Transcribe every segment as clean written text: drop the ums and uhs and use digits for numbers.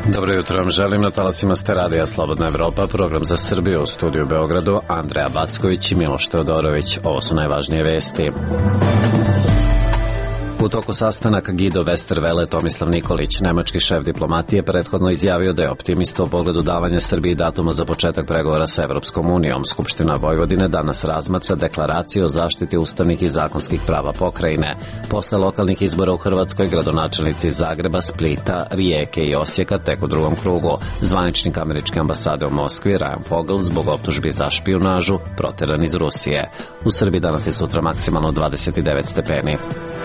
Dobro jutro vam želim, na talasima ste radija Slobodna Evropa, program za Srbiju, u studiju u Beogradu, Andreja Backović i Miloš Teodorović. Ovo su najvažnije vesti. U toku sastanaka Guido Westerwelle Tomislav Nikolić, nemački šef diplomatije, prethodno izjavio da je optimista u pogledu davanja Srbiji datuma za početak pregovora sa Evropskom unijom. Skupština Vojvodine danas razmatra deklaraciju o zaštiti ustavnih i zakonskih prava pokrajine. Posle lokalnih izbora u Hrvatskoj, gradonačelnici Zagreba, Splita, Rijeke i Osijeka tek u drugom krugu. Zvaničnik američke ambasade u Moskvi, Ryan Fogel, zbog optužbi za špijunažu, proteran iz Rusije. U Srbiji danas i sutra maksimalno 29 stepeni.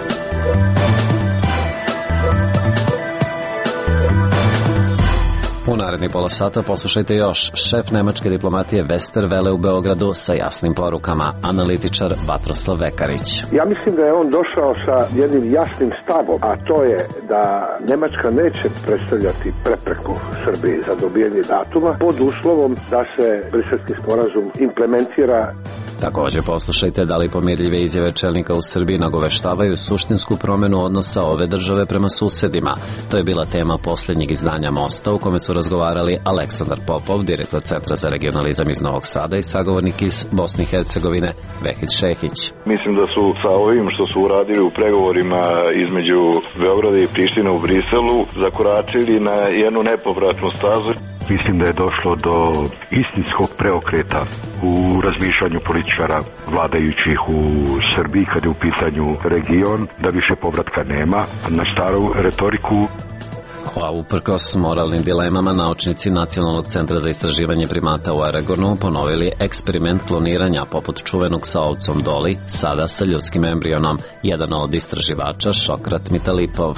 U naredni pola sata poslušajte još. Šef nemačke diplomatije Westerwelle u Beogradu sa jasnim porukama. Analitičar Vatroslav Vekarić. Ja mislim da je on došao sa jednim jasnim stavom, a to je da Nemačka neće predstavljati prepreku Srbiji za dobijanje datuma pod uslovom da se Briselski sporazum implementira. Također poslušajte da li pomirljive izjave čelnika u Srbiji nagoveštavaju suštinsku promenu odnosa ove države prema susedima. To je bila tema posljednjeg izdanja Mosta, u kome su razgovarali Aleksandar Popov, direktor Centra za regionalizam iz Novog Sada, i sagovornik iz Bosne i Hercegovine Vehid Šehić. Mislim da su sa ovim što su uradili u pregovorima između Beograda i Prištine u Briselu zakoračili na jednu nepovratnu stazu. Mislim da je došlo do istinskog preokreta u razmišljanju političara vladajućih u Srbiji kad je u pitanju region, da više povratka nema na staru retoriku. A uprkos moralnim dilemama, naučnici Nacionalnog centra za istraživanje primata u Oregonu ponovili eksperiment kloniranja poput čuvenog sa ovcom Doli, sada sa ljudskim embrionom. Jedan od istraživača, Šokrat Mitalipov.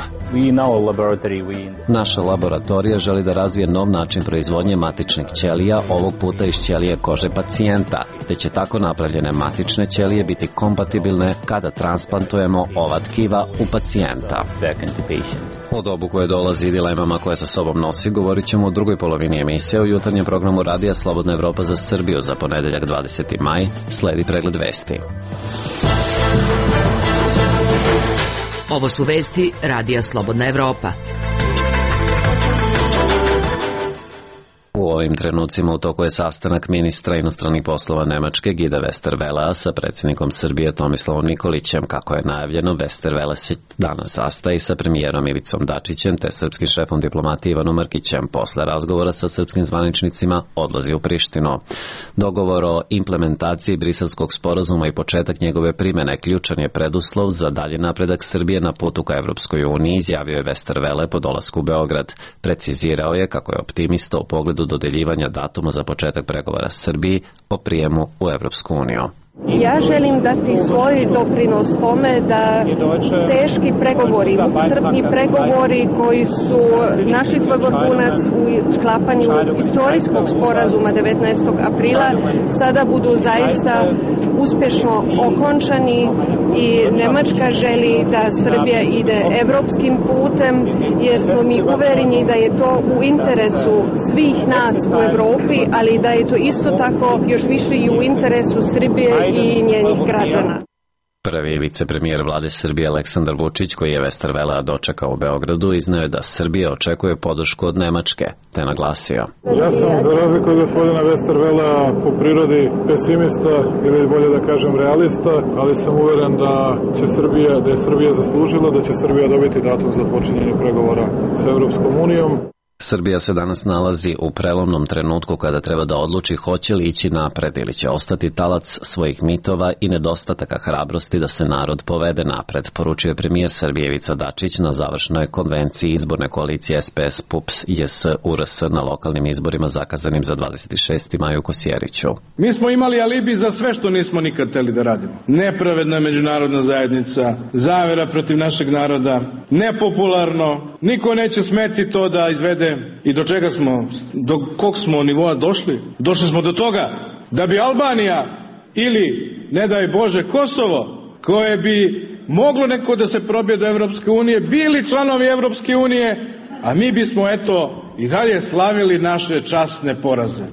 Naša laboratorija želi da razvije nov način proizvodnje matičnih ćelija, ovog puta iz ćelije kože pacijenta, te će tako napravljene matične ćelije biti kompatibilne kada transplantujemo ova tkiva u pacijenta. O dobu koje dolazi i dilemama koje sa sobom nosi govorit ćemo u drugoj polovini emisije u jutarnjem programu Radija Slobodna Evropa za Srbiju za ponedeljak 20. maj. Sledi pregled vesti. Ovo su vesti Radija Slobodna Evropa. U ovim trenucima u toku je sastanak ministra inostranih poslova Nemačke Guida Westerwellea sa predsjednikom Srbije Tomislavom Nikolićem. Kako je najavljeno, Westerwelle se danas sastaje sa premijerom Ivicom Dačićem te srpskim šefom diplomatije Ivanom Mrkićem. Posle razgovora sa srpskim zvaničnicima odlazi u Prištinu. Dogovor o implementaciji Briselskog sporazuma i početak njegove primene ključan je preduslov za dalji napredak Srbije na putu ka Evropskoj uniji, izjavio je Westerwelle po dolasku u Beograd. Precizirao je kako je optimista u pogledu dodeljivanja datuma za početak pregovora Srbiji o prijemu u Evropsku uniju. Ja želim dati svoj doprinos tome da teški pregovori, mukotrpni pregovori koji su našli svoj vrhunac u sklapanju istorijskog sporazuma 19. aprila sada budu zaista uspešno okončani i Nemačka želi da Srbija ide evropskim putem, jer smo mi uvereni da je to u interesu svih nas u Evropi, ali da je to isto tako još više i u interesu Srbije i njenih građana. Prvi vicepremijer vlade Srbije Aleksandar Vučić, koji je Westerwellea dočekao u Beogradu, izneo je da Srbija očekuje podršku od Nemačke, te naglasio. Ja sam, za razliku od gospodina Westerwellea, po prirodi pesimista ili bolje da kažem realista, ali sam uveren da je Srbija zaslužila, da će Srbija dobiti datum za počinjenje pregovora sa Evropskom unijom. Srbija se danas nalazi u prelomnom trenutku kada treba da odluči hoće li ići napred ili će ostati talac svojih mitova i nedostataka hrabrosti da se narod povede napred, poručio je premijer Srbije Ivica Dačić na završnoj konvenciji izborne koalicije SPS PUPS JS URS na lokalnim izborima zakazanim za 26. maj u Kosjeriću. Mi smo imali alibi za sve što nismo nikad hteli da radimo. Nepravedna međunarodna zajednica, zavera protiv našeg naroda, nepopularno, niko neće smeti to da izvede. I do čega smo, do kog smo nivoa došli? Došli smo do toga da bi Albanija ili, ne daj Bože, Kosovo, koje bi moglo neko da se probije do Evropske unije, bili članovi Evropske unije, a mi bismo, eto, i dalje slavili naše časne poraze.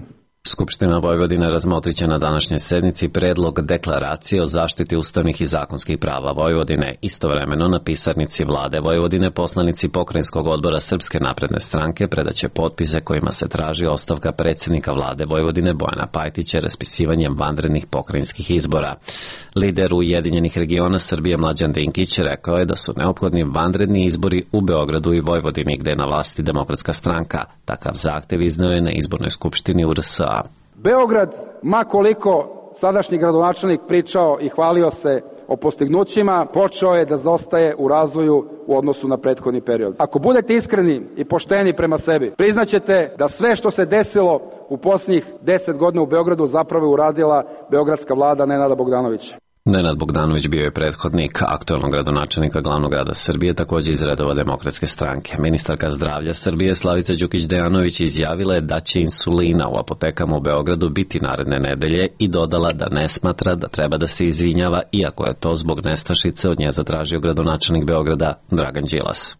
Skupština Vojvodine razmotriće na današnjoj sednici predlog deklaracije o zaštiti ustavnih i zakonskih prava Vojvodine. Istovremeno na pisarnici Vlade Vojvodine poslanici Pokrajinskog odbora Srpske napredne stranke predaće potpise kojima se traži ostavka predsjednika Vlade Vojvodine Bojana Pajtića raspisivanjem vanrednih pokrajinskih izbora. Lider Ujedinjenih regiona Srbije Mlađan Dinkić rekao je da su neophodni vanredni izbori u Beogradu i Vojvodini gde je na vlasti Demokratska stranka. Takav zahtev izneo je na izbornoj skupštini URSA. Beograd, ma koliko sadašnji gradonačelnik pričao i hvalio se o postignućima, počeo je da zaostaje u razvoju u odnosu na prethodni period. Ako budete iskreni i pošteni prema sebi, priznaćete da sve što se desilo u posljednjih 10 godina u Beogradu zapravo je uradila beogradska vlada Nenada Bogdanovića. Nenad Bogdanović bio je prethodnik aktuelnog gradonačelnika glavnog grada Srbije, također iz redova Demokratske stranke. Ministarka zdravlja Srbije Slavica Đukić Dejanović izjavila je da će insulina u apotekama u Beogradu biti naredne nedelje i dodala da ne smatra da treba da se izvinjava, iako je to zbog nestašice od nje zatražio gradonačelnik Beograda Dragan Đilas.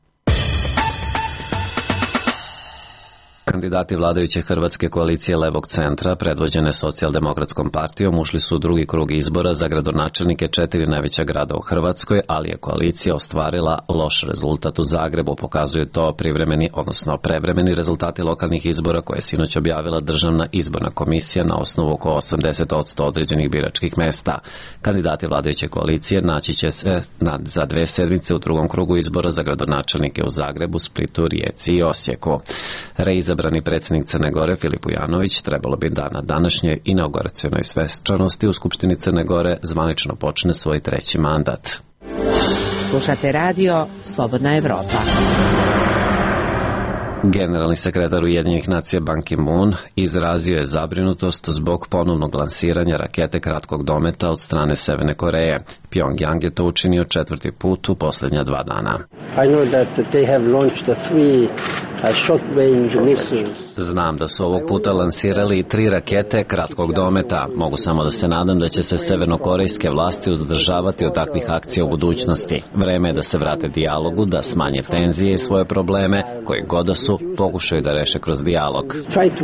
Kandidati vladajuće hrvatske koalicije Levog centra, predvođene Socijaldemokratskom partijom, ušli su u drugi krug izbora za gradonačelnike 4 najveća grada u Hrvatskoj, ali je koalicija ostvarila loš rezultat u Zagrebu, pokazuje to prevremeni rezultati lokalnih izbora koje je sinoć objavila Državna izborna komisija na osnovu oko 80% određenih biračkih mesta. Kandidati vladajuće koalicije naći će se za 2 sedmice u drugom krugu izbora za gradonačelnike u Zagrebu, Splitu, Rijeci i Osijeku. Izabrani predsjednik Crne Gore Filip Ujanović trebalo bi da na današnjoj inauguracionoj svečanosti u Skupštini Crne Gore zvanično počne svoj 3. mandat. Slušate radio Slobodna Evropa. Generalni sekretar Ujedinjenih nacija Ban Ki-moon izrazio je zabrinutost zbog ponovnog lansiranja rakete kratkog dometa od strane Severne Koreje. Pyongyang je to učinio 4. put u posljednja 2 dana. Znam da su ovog puta lansirali 3 rakete kratkog dometa. Mogu samo da se nadam da će se severnokorejske vlasti uzdržavati od takvih akcija u budućnosti. Vreme je da se vrate dijalogu, da smanje tenzije i svoje probleme, koji god da su, pokušaju da reše kroz dijalog.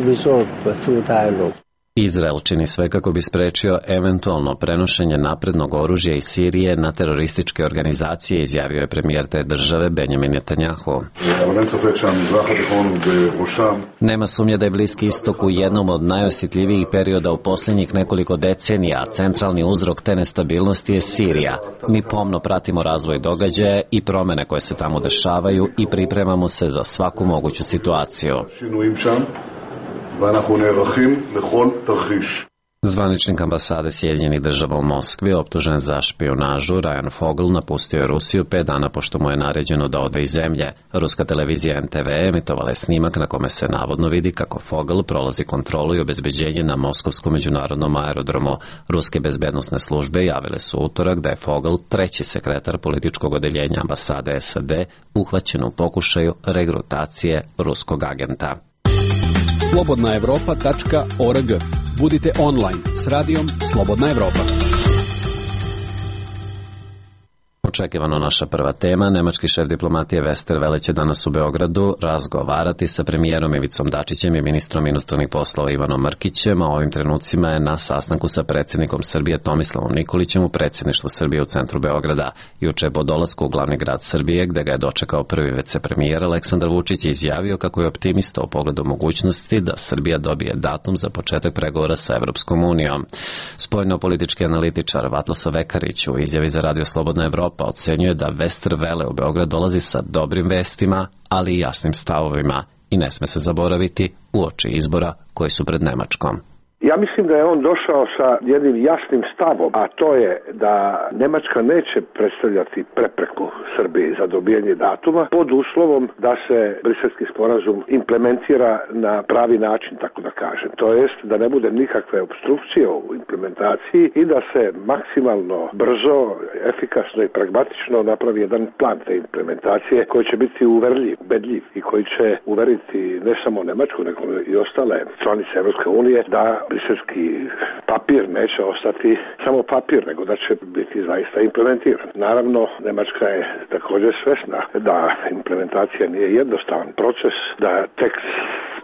Izrael čini sve kako bi sprečio eventualno prenošenje naprednog oružja iz Sirije na terorističke organizacije, izjavio je premijer te države Benjamin Netanjahu. Nema sumnje da je Bliski istok u jednom od najosjetljivijih perioda u posljednjih nekoliko decenija, a centralni uzrok te nestabilnosti je Sirija. Mi pomno pratimo razvoj događaja i promene koje se tamo dešavaju i pripremamo se za svaku moguću situaciju. Zvaničnik ambasade Sjedinjenih država u Moskvi, optužen za špijunažu, Ryan Fogel napustio je Rusiju 5 dana pošto mu je naređeno da ode iz zemlje. Ruska televizija NTV emitovala je snimak na kome se navodno vidi kako Fogel prolazi kontrolu i obezbeđenje na Moskovskom međunarodnom aerodromu. Ruske bezbednosne službe javile su utorak da je Fogel, 3. sekretar političkog odeljenja ambasade SAD, uhvaćen u pokušaju regrutacije ruskog agenta. slobodnaevropa.org. Budite online s radijom Slobodna Evropa. Očekivano naša prva tema, nemački šef diplomatije Westerwelle će danas u Beogradu razgovarati sa premijerom Ivicom Dačićem i ministrom inostranih poslova Ivanom Mrkićem, a ovim trenucima je na sastanku sa predsjednikom Srbije Tomislavom Nikolićem u predsjedništvu Srbije u centru Beograda. Juče po dolasku u glavni grad Srbije, gde ga je dočekao prvi vicepremijer Aleksandar Vučić, je izjavio kako je optimista u pogledu mogućnosti da Srbija dobije datum za početak pregovora sa Evropskom unijom. Spoljnopolitički analitičar Vatlosa Vekarić u izjavi za Radio Slobodna Evropa ocenjuje da Westerwelle u Beograd dolazi sa dobrim vestima, ali i jasnim stavovima i ne sme se zaboraviti uoči izbora koji su pred Nemačkom. Ja mislim da je on došao sa jednim jasnim stavom, a to je da Nemačka neće predstavljati prepreku Srbiji za dobijanje datuma pod uslovom da se Briselski sporazum implementira na pravi način, tako da kažem. To jest da ne bude nikakve opstrukcije u implementaciji i da se maksimalno brzo, efikasno i pragmatično napravi jedan plan te implementacije koji će biti uverljiv, ubedljiv i koji će uveriti ne samo Nemačku, nego i ostale članice Evropske unije da briselski papir neće ostati samo papir, nego da će biti zaista implementiran. Naravno, Nemačka je također svesna da implementacija nije jednostavan proces, da tekst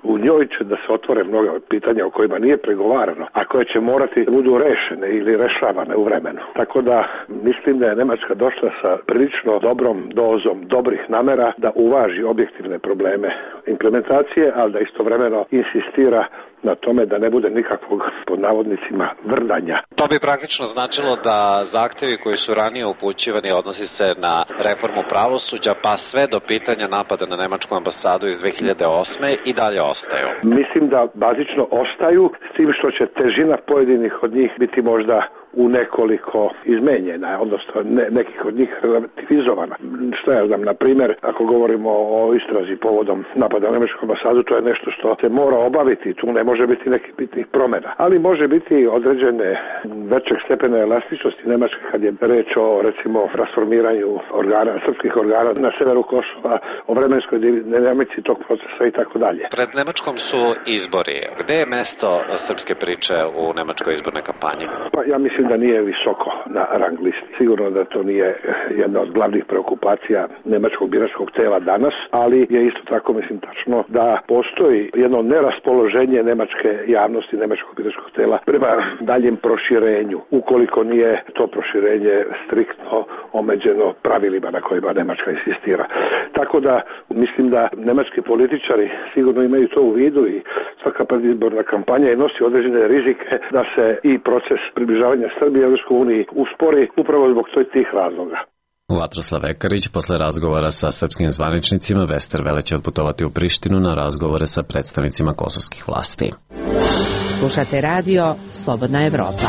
U njoj će da se otvore mnoga pitanja o kojima nije pregovarano, a koje će morati da budu rešene ili rešavane u vremenu. Tako da mislim da je Nemačka došla sa prilično dobrom dozom dobrih namera da uvaži objektivne probleme implementacije, ali da istovremeno insistira na tome da ne bude nikakvog, pod navodnicima, vrdanja. To bi praktično značilo da zahtevi koji su ranije upućivani odnosi se na reformu pravosuđa, pa sve do pitanja napada na nemačku ambasadu iz 2008. i dalje ostaju. Mislim da bazično ostaju, s tim što će težina pojedinih od njih biti možda u nekoliko izmenjena, odnosno nekih od njih relativizovana. Što ja znam, na primjer, ako govorimo o istrazi povodom napada na nemačku ambasadu, to je nešto što se mora obaviti, tu ne može biti nekih bitnih promjena. Ali može biti određene većeg stepena elastičnosti Nemačke kad je reč o, recimo, transformiranju organa, srpskih organa na severu Kosova, o vremenskoj dinamici tog procesa i tako dalje. Pred Nemačkom su izbori. Gde je mesto srpske priče u nemačkoj izbornoj kampanji? Pa ja mislim da nije visoko na rang listi. Sigurno da to nije jedna od glavnih preokupacija nemačkog biračkog tela danas, ali je isto tako, mislim, tačno da postoji jedno neraspoloženje nemačke javnosti, nemačkog biračkog tela prema daljem proširenju, ukoliko nije to proširenje striktno omeđeno pravilima na kojima Nemačka insistira. Tako da mislim da nemački političari sigurno imaju to u vidu i svaka predizborna kampanja i nosi određene rizike da se i proces približavanja Srbije Evropskoj uniji uspori upravo zbog tih razloga. Vatroslav Ekarić posle razgovora sa srpskim zvaničnicima Westerwelle će odputovati u Prištinu na razgovore sa predstavnicima kosovskih vlasti. Slušate radio Slobodna Evropa.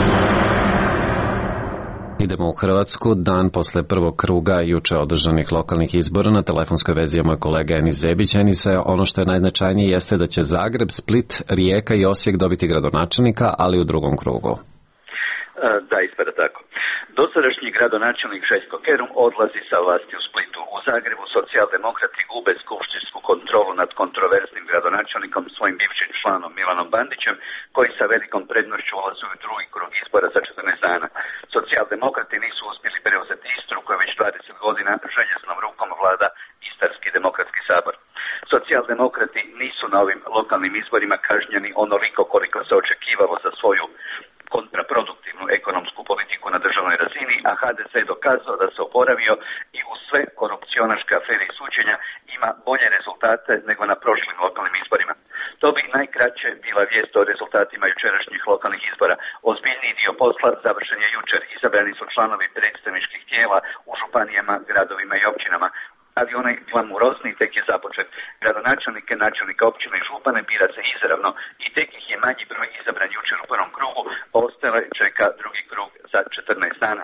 Idemo u Hrvatsku. Dan posle prvog kruga juče održanih lokalnih izbora na telefonskoj vezi je moj kolega Enis Zebić. Enise, ono što je najznačajnije jeste da će Zagreb, Split, Rijeka i Osijek dobiti gradonačelnika, ali u drugom krugu. Da, ispada tako. Dosadašnji gradonačelnik Željko Kerum odlazi sa vlasti u Splitu. U Zagrebu socijaldemokrati gube skupštinsku kontrolu nad kontroverznim gradonačelnikom, svojim bivšim članom Milanom Bandićem, koji sa velikom prednošću ulazi u drugi krug izbora za 14 dana. Socijaldemokrati nisu uspjeli preuzeti Istru, koja već 20 godina željeznom rukom vlada Istarski demokratski sabor. Socijaldemokrati nisu na ovim lokalnim izborima kažnjeni onoliko koliko se očekivalo za svoju kontraproduktivnu ekonomsku politiku na državnoj razini, a HDZ je dokazao da se oporavio i u sve korupcionaške afere i suđenja ima bolje rezultate nego na prošlim lokalnim izborima. To bi najkraće bila vijest o rezultatima jučerašnjih lokalnih izbora. Ozbiljniji dio posla završen je jučer. Izabrani su članovi predstavničkih tijela u županijama, gradovima i općinama, ali onaj glamurozni tek je započet. Gradonačelnike, načelnika općine i župane bira se izravno i tek ih je manji broj izabran jučer u prvom krugu, ostale čeka drugi krug za 14 dana.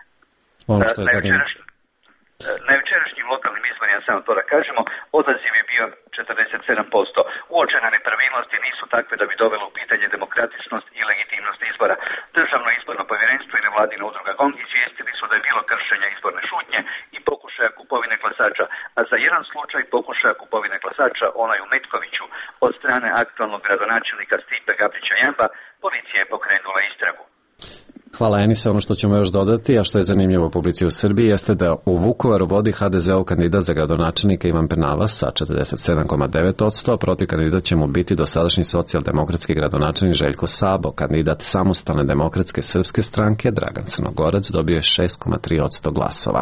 Na jučerašnjim lokalnim izborima, samo to da kažemo, odaziv je bio 47%. Uočene nepravilnosti nisu takve da bi dovelo u pitanje demokratičnost i legitimnost izbora. Državno izborno povjerenstvo i nevladina udruga GONG izvijestili su da je bilo kršenja izborne šutnje i pokušaja kupovine glasača, a za jedan slučaj pokušaja kupovine glasača, onaj u Metkoviću, od strane aktualnog gradonačelnika Stipe Gabrića-Jamba, policija je pokrenula istragu. Hvala Enise. Ono što ćemo još dodati, a što je zanimljivo u publici u Srbiji, jeste da u Vukovaru vodi HDZ-ov kandidat za gradonačelnika Ivan Penava sa 47,9%, a protiv kandidat će mu biti dosadašnji socijaldemokratski gradonačelnik Željko Sabo. Kandidat Samostalne demokratske srpske stranke Dragan Crnogorac dobio je 6,3% glasova.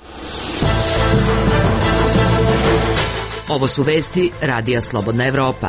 Ovo su vesti Radija Slobodna Evropa.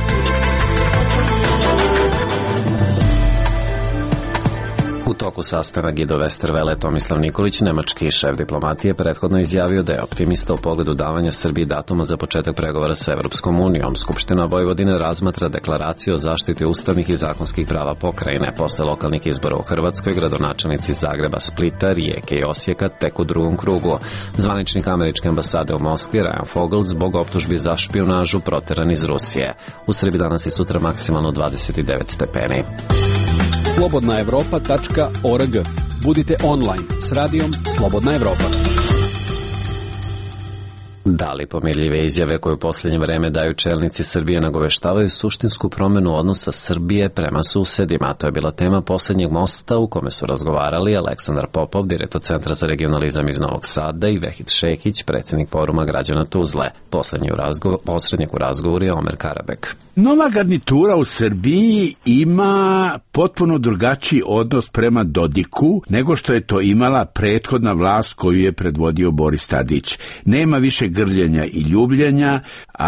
U toku sastanak Guido Westerwelle Tomislav Nikolić, nemački šef diplomatije, prethodno izjavio da je optimista u pogledu davanja Srbiji datuma za početak pregovora sa Evropskom unijom. Skupština Vojvodine razmatra deklaraciju o zaštiti ustavnih i zakonskih prava pokrajine. Posle lokalnih izbora u Hrvatskoj, gradonačelnici Zagreba, Splita, Rijeke i Osijeka tek u drugom krugu. Zvaničnik američke ambasade u Moskvi Ryan Fogel zbog optužbi za špijunažu proteran iz Rusije. U Srbiji danas i sutra maksimalno 29 stepeni. slobodnaevropa.org. Budite online s radijom Slobodna Evropa. Da li pomirljive izjave koje u posljednje vreme daju čelnici Srbije nagoveštavaju suštinsku promenu odnosa Srbije prema susedima? To je bila tema posljednjeg mosta u kome su razgovarali Aleksandar Popov, direktor Centra za regionalizam iz Novog Sada, i Vehid Šehić, predsjednik Foruma građana Tuzle. Posrednik u razgovoru je Omer Karabek. Nova garnitura u Srbiji ima potpuno drugačiji odnos prema Dodiku nego što je to imala prethodna vlast koju je predvodio Boris Tadić. Nema više grljenja i ljubljenja,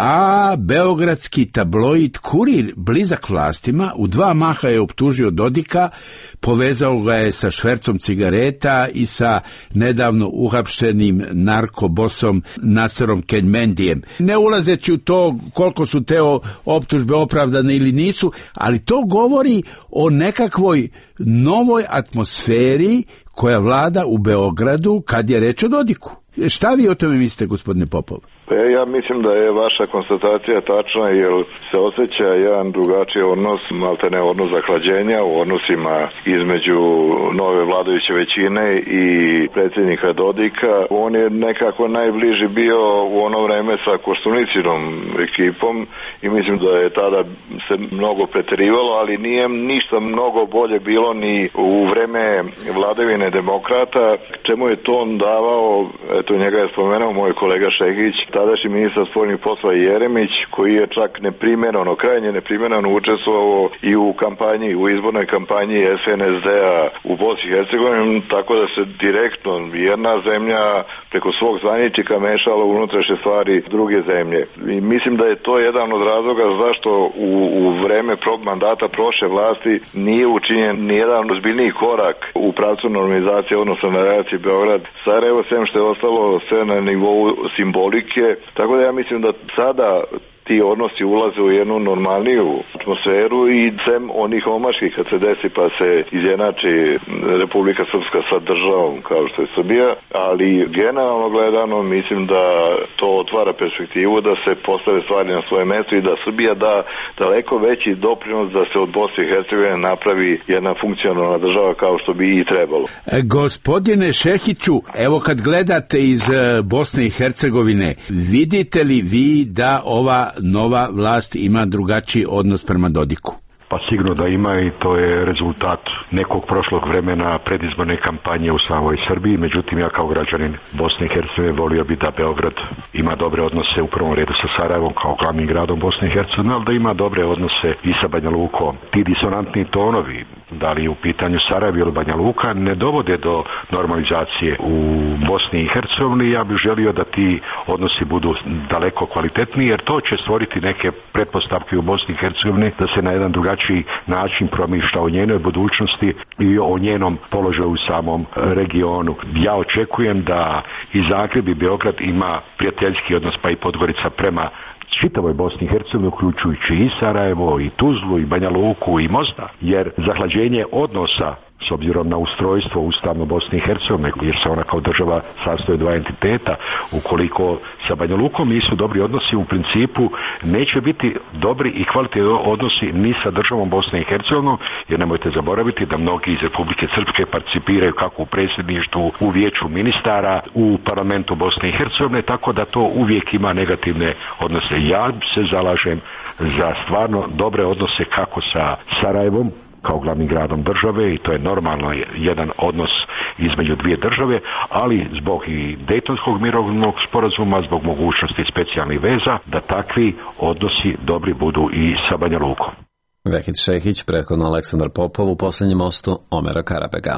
a beogradski tabloid Kurir, blizak vlastima, u 2 maha je optužio Dodika, povezao ga je sa švercom cigareta i sa nedavno uhapšenim narkobosom Naserom Kenmendijem. Ne ulazeći u to koliko su te optužbe opravdane ili nisu, ali to govori o nekakvoj novoj atmosferi koja vlada u Beogradu kad je reč o Dodiku. Šta vi o tome mislite, gospodine Popov? Ja mislim da je vaša konstatacija tačna, jer se osjeća jedan drugačiji odnos, maltene odnos zahlađenja u odnosima između nove vladajuće većine i predsjednika Dodika. On je nekako najbliži bio u ono vreme sa Koštuničinom ekipom i mislim da je tada se mnogo preterivalo, ali nije ništa mnogo bolje bilo ni u vreme vladavine demokrata, čemu je to on davao, eto njega je spomenuo moj kolega Šehić, tadašnji ministar spoljnih poslova Jeremić, koji je čak krajnje neprimjereno učestvovao i u kampanji, u izbornoj kampanji SNSD-a u Bosni i Hercegovini, tako da se direktno jedna zemlja preko svog zvaničnika mešala u unutrašnje stvari druge zemlje. I mislim da je to jedan od razloga zašto u vreme mandata prošle vlasti nije učinjen nijedan ozbiljniji korak u pravcu normalizacije odnosa na relaciji Beograd-Sarajevo, sem što je ostalo sve na nivou simbolike. Tako da ja mislim da sada ti odnosi ulaze u jednu normalniju atmosferu i sem onih omaških kad se desi pa se izjednači Republika Srpska sa državom kao što je Srbija, ali generalno gledano mislim da to otvara perspektivu da se postave stvari na svoje mjesto i da Srbija da daleko veći doprinos da se od Bosne i Hercegovine napravi jedna funkcionalna država kao što bi i trebalo. Gospodine Šehiću, evo kad gledate iz Bosne i Hercegovine, vidite li vi da ova nova vlast ima drugačiji odnos prema Dodiku? Pa sigurno da ima i to je rezultat nekog prošlog vremena predizborne kampanje u samoj Srbiji. Međutim, ja kao građanin Bosne i Hercegovine volio bi da Beograd ima dobre odnose u prvom redu sa Sarajevom kao glavnim gradom Bosne i Hercegovine, ali da ima dobre odnose i sa Banja Lukom. Ti disonantni tonovi, da li u pitanju Sarajevo ili Banja Luka, ne dovode do normalizacije u Bosni i Hercegovini. Ja bih želio da ti odnosi budu daleko kvalitetniji, jer to će stvoriti neke pretpostavke u Bosni i Hercegovini da se na jedan drugačiji način promišlja o njenoj budućnosti i o njenom položaju u samom regionu. Ja očekujem da i Zagreb i Beograd ima prijateljski odnos, pa i Podgorica prema čitavoj Bosni i Hercegovini, uključujući i Sarajevo, i Tuzlu, i Banja Luku, i Mostar, jer zahlađenje odnosa s obzirom na ustrojstvo ustavno Bosne i Hercegovine, jer se ona kao država sastoji 2 entiteta, ukoliko sa Banja Lukom nisu dobri odnosi, u principu neće biti dobri i kvalitetni odnosi ni sa državom Bosne i Hercegovinom, jer nemojte zaboraviti da mnogi iz Republike Srpske participiraju kako u predsjedništvu, u vijeću ministara, u parlamentu Bosne i Hercegovine, tako da to uvijek ima negativne odnose. Ja se zalažem za stvarno dobre odnose kako sa Sarajevom, kao glavnim gradom države, i to je normalno jedan odnos između dvije države, ali zbog i Dejtonskog mirovnog sporazuma, zbog mogućnosti specijalnih veza, da takvi odnosi dobri budu i sa Banja Lukom. Vehid Šehić, prethodno Aleksandar Popov, u posljednjem mostu Omera Karabega.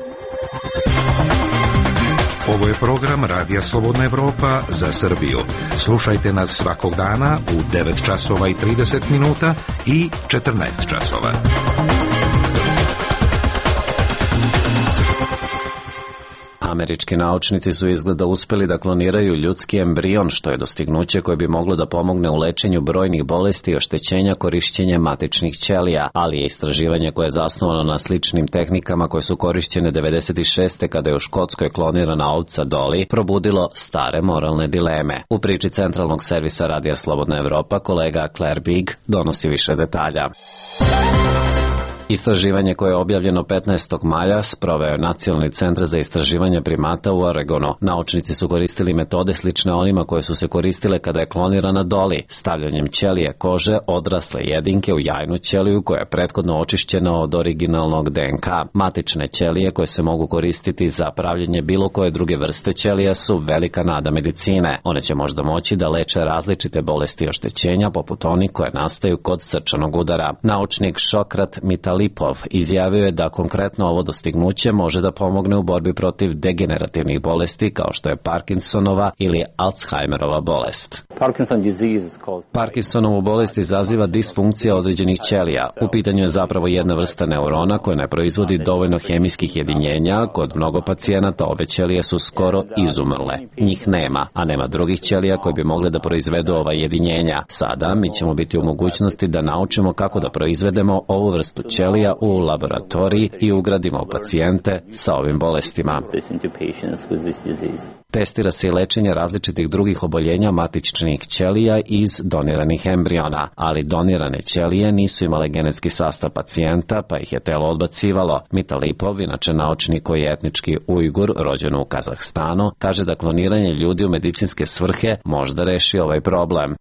Ovo je program Radija Slobodna Evropa za Srbiju. Slušajte nas svakog dana u 9 časova i 30 minuta i 14 časova. Američki naučnici su izgleda uspjeli da kloniraju ljudski embrion, što je dostignuće koje bi moglo da pomogne u lečenju brojnih bolesti i oštećenja korišćenjem matičnih ćelija, ali je istraživanje koje je zasnovano na sličnim tehnikama koje su korišćene 96. kada je u Škotskoj klonirana ovca Dolly probudilo stare moralne dileme. U priči centralnog servisa Radija Slobodna Evropa kolega Claire Big donosi više detalja. Istraživanje koje je objavljeno 15. maja sproveo je Nacionalni centar za istraživanje primata u Oregonu. Naučnici su koristili metode slične onima koje su se koristile kada je klonirana Dolly, stavljanjem ćelije kože odrasle jedinke u jajnu ćeliju koja je prethodno očišćena od originalnog DNK. Matične ćelije koje se mogu koristiti za pravljenje bilo koje druge vrste ćelija su velika nada medicine. One će možda moći da leče različite bolesti i oštećenja poput onih koje nastaju kod srčanog udara. Naučnik Šokrat Mitalipov izjavio je da konkretno ovo dostignuće može da pomogne u borbi protiv degenerativnih bolesti kao što je Parkinsonova ili Alzheimerova bolest. Parkinsonovu bolest izaziva disfunkcija određenih ćelija. U pitanju je zapravo jedna vrsta neurona koja ne proizvodi dovoljno hemijskih jedinjenja. Kod mnogo pacijenata ove ćelije su skoro izumrle. Njih nema, a nema drugih ćelija koje bi mogle da proizvedu ova jedinjenja. Sada mi ćemo biti u mogućnosti da naučimo kako da proizvedemo ovu vrstu ćelija u laboratoriji i ugradimo u pacijente sa ovim bolestima. Testira se i lečenje različitih drugih oboljenja matičnih ćelija iz doniranih embriona, ali donirane ćelije nisu imale genetski sastav pacijenta, pa ih je telo odbacivalo. Mitalipov, inače naučnik koji je etnički Ujgur, rođen u Kazahstanu, kaže da kloniranje ljudi u medicinske svrhe možda reši ovaj problem.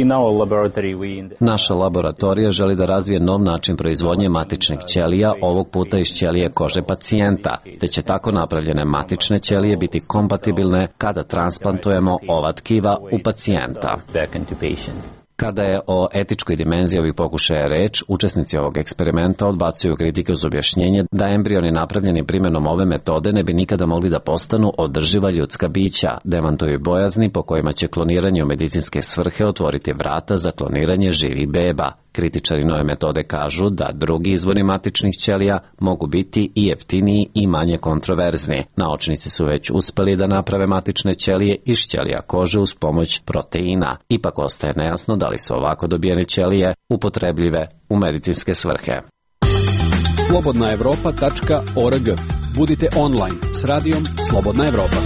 Naša laboratorija želi da razvije nov način proizvodnje matičnih ćelija, ovog puta iz ćelije kože pacijenta, te će tako napravljene matične ćelije biti kompatibilne kada transplantujemo ova tkiva u pacijenta. Kada je o etičkoj dimenziji ovih pokušaja reč, učesnici ovog eksperimenta odbacuju kritike uz objašnjenje da embrioni napravljeni primjenom ove metode ne bi nikada mogli da postanu održiva ljudska bića, demantuju bojazni po kojima će kloniranje u medicinske svrhe otvoriti vrata za kloniranje živih beba. Kritičari nove metode kažu da drugi izvori matičnih ćelija mogu biti i jeftiniji i manje kontroverzni. Naučnici su već uspeli da naprave matične ćelije iz ćelija kože uz pomoć proteina. Ipak ostaje nejasno da li su ovako dobijene ćelije upotrebljive u medicinske svrhe. slobodnaevropa.org. Budite online s radijom Slobodna Evropa.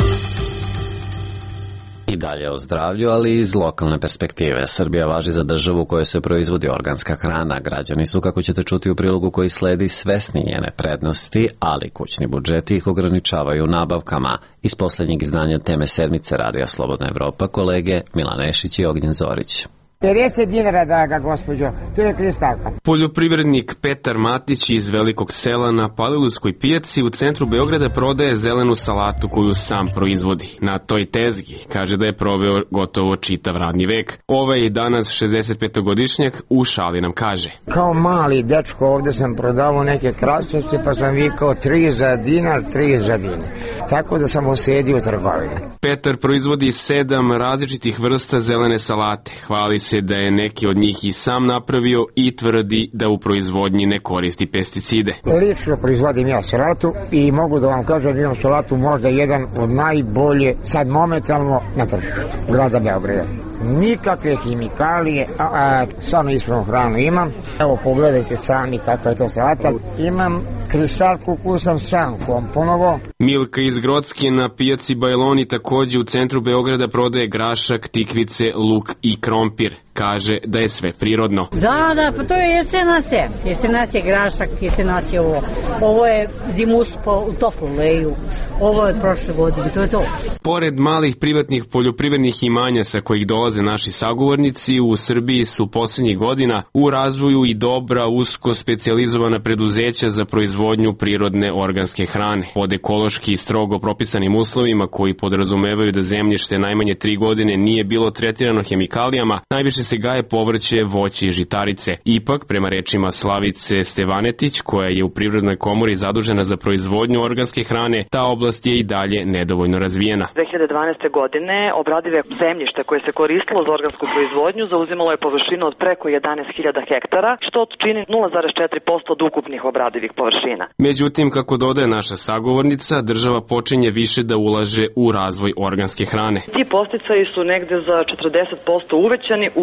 I dalje o zdravlju, ali iz lokalne perspektive. Srbija važi za državu u kojoj se proizvodi organska hrana. Građani su, kako ćete čuti u prilogu koji sledi, svesni njene prednosti, ali kućni budžeti ih ograničavaju nabavkama. Iz poslednjeg izdanja Teme sedmice Radija Slobodna Evropa, kolege Milan Nešić i Ognjen Zorić. 50 dinara, draga gospođo, to je kristalka. Poljoprivrednik Petar Matić iz Velikog Sela na Palilulskoj pijaci u centru Beograda prodaje zelenu salatu koju sam proizvodi. Na toj tezgi kaže da je proveo gotovo čitav radni vek. Ovaj danas 65-godišnjak u šali nam kaže: Kao mali dečko ovde sam prodavao neke krastavce pa sam vikao 3 za dinar, 3 za dinar. Tako da sam osedio trgovine. Petar proizvodi 7 različitih vrsta zelene salate. Hvali se da je neki od njih i sam napravio i tvrdi da u proizvodnji ne koristi pesticide. Lično proizvodim ja salatu i mogu da vam kažem da imam salatu možda jedan od najbolje sad momentalno na tržištu grada Beograda. Nikakve hemikalije, stvarno ispravnu hranu imam. Evo pogledajte sami kakva je to salata. Imam kristalku koju sam sam komponovao. Milka iz Grocke na pijaci Bajloni takođe u centru Beograda prodaje grašak, tikvice, luk i krompir. Kaže da je sve prirodno. Da, pa to je jesenas je. Jesenas je grašak, jesenas je ovo. Ovo je zimus u toplu leju. Ovo je od prošle godine, to je to. Pored malih privatnih poljoprivrednih imanja sa kojih dolaze naši sagovornici, u Srbiji su poslednjih godina u razvoju i dobra usko specijalizovana preduzeća za proizvodnju prirodne organske hrane. Pod ekološki strogo propisanim uslovima koji podrazumevaju da zemljište najmanje 3 godine nije bilo tretirano hemikalijama, najviše se gaje povrće, voće i žitarice. Ipak, prema rečima Slavice Stevanetić, koja je u Privrednoj komori zadužena za proizvodnju organske hrane, ta oblast je i dalje nedovoljno razvijena. 2012. godine obradive zemljište koje se koristilo za organsku proizvodnju zauzimalo je površinu od preko 11.000 hektara, što čini 0,4% od ukupnih obradivih površina. Međutim, kako dodaje naša sagovornica, država počinje više da ulaže u razvoj organske hrane. Ti podsticaji su negde za 40% uvećani u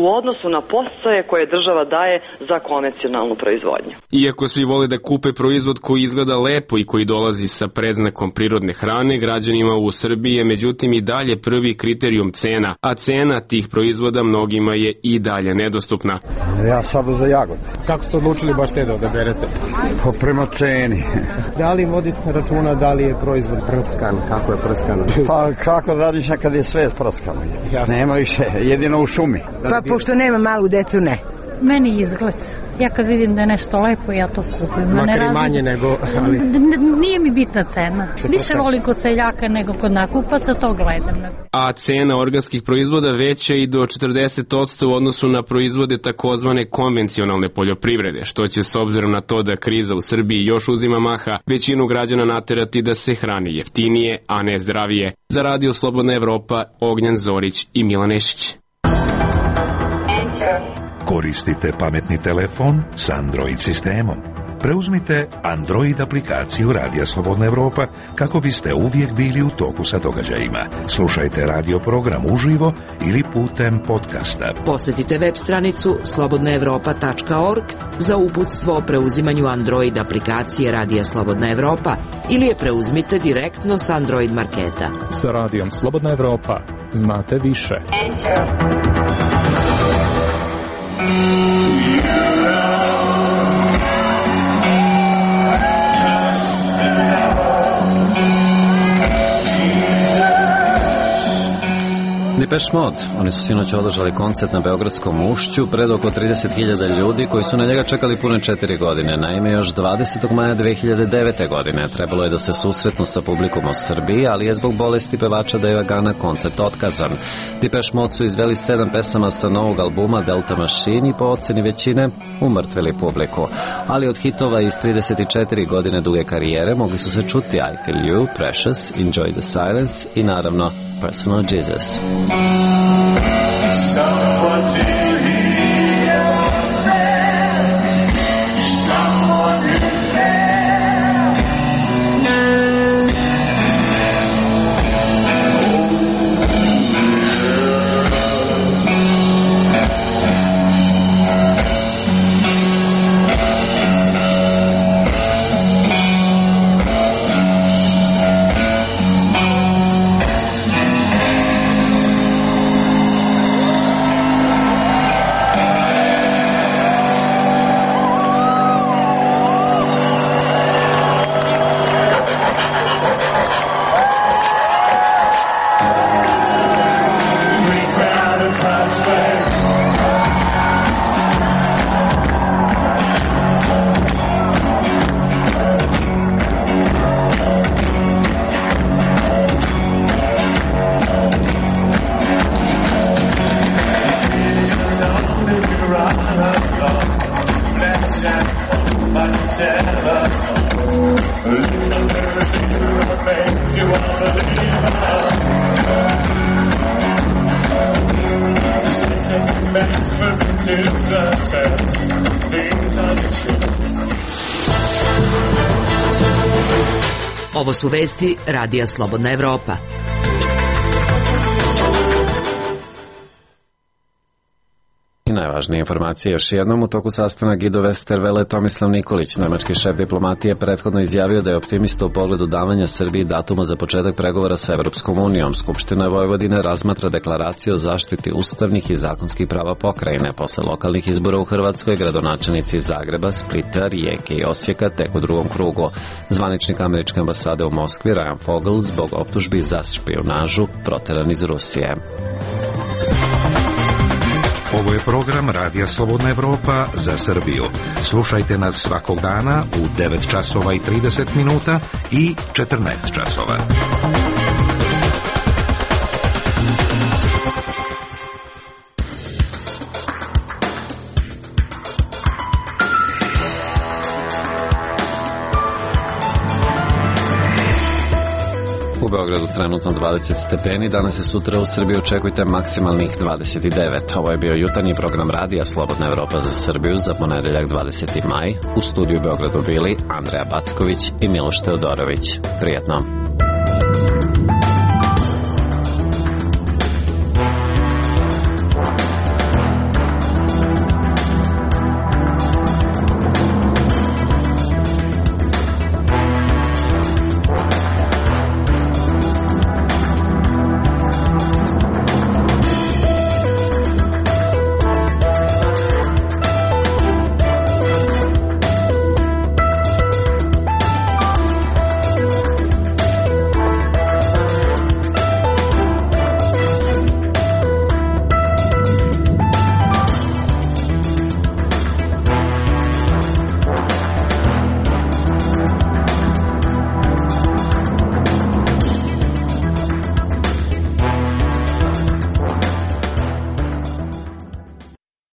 u odnosu na podsticaje koje država daje za konvencionalnu proizvodnju. Iako svi vole da kupe proizvod koji izgleda lepo i koji dolazi sa predznakom prirodne hrane, građanima u Srbiji je međutim i dalje prvi kriterijum cena, a cena tih proizvoda mnogima je i dalje nedostupna. Ja sam za jagode. Kako ste odlučili baš te da odaberete? Po prema ceni. Da li vodite računa da li je proizvod prskan, kako je prskano? Pa kako da radiš kad je sve prskano? Nema više, jedino u šumi. Pa pošto nema malu decu, ne. Meni izgled. Ja kad vidim da je nešto lepo, ja to kupim. Makar i manje nego... Ali... Nije mi bitna cena. Više volim kod seljaka nego kod nakupaca, to gledam. A cena organskih proizvoda veća i do 40% u odnosu na proizvode takozvane konvencionalne poljoprivrede, što će s obzirom na to da kriza u Srbiji još uzima maha, većinu građana naterati da se hrani jeftinije, a ne zdravije. Za Radio Slobodna Evropa, Ognjan Zorić i Milan Nešić. Koristite pametni telefon s Android sistemom. Preuzmite Android aplikaciju Radija Slobodna Evropa kako biste uvijek bili u toku sa događajima. Slušajte radio program uživo ili putem podcasta. Posjetite web stranicu slobodnaevropa.org za uputstvo o preuzimanju Android aplikacije Radija Slobodna Evropa ili je preuzmite direktno s Android marketa. Sa Radijom Slobodna Evropa znate više. Depeche Mode, oni su sinoć održali koncert na Beogradskom Ušću pred oko 30.000 ljudi koji su na njega čekali pune 4 godine. Naime, još 20. maja 2009. godine trebalo je da se susretnu sa publikom u Srbiji, ali je zbog bolesti pevača Davea Gana koncert otkazan. Depeche Mode su izveli 7 pesama sa novog albuma Delta Machine i po oceni većine umrtvili publiku. Ali od hitova iz 34 godine duge karijere mogli su se čuti I Feel You, Precious, Enjoy the Silence i naravno Personal Jesus. Someone to hear your prayers, someone who's there. Ovo su vesti Radija Slobodna Evropa. I najvažnije informacije još jednom. U toku sastanka Guido Westerwelle Tomislav Nikolić, nemački šef diplomatije, prethodno izjavio da je optimista u pogledu davanja Srbiji datuma za početak pregovora sa Evropskom unijom. Skupština Vojvodine razmatra deklaraciju o zaštiti ustavnih i zakonskih prava pokrajine. Posle lokalnih izbora u Hrvatskoj, gradonačelnici iz Zagreba, Splita, Rijeke i Osijeka tek u drugom krugu. Zvaničnik američke ambasade u Moskvi, Ryan Fogel, zbog optužbi za špijunažu proteran iz Rusije. Ovo je program Radija Slobodna Evropa za Srbiju. Slušajte nas svakog dana u 9 časova i 30 minuta i 14 časova. U Beogradu trenutno 20 stepeni, danas i sutra u Srbiji očekujte maksimalnih 29. Ovo je bio jutarnji program Radija Slobodna Evropa za Srbiju za ponedeljak 20. maj. U studiju u Beogradu bili Andreja Backović i Miloš Teodorović. Prijetno.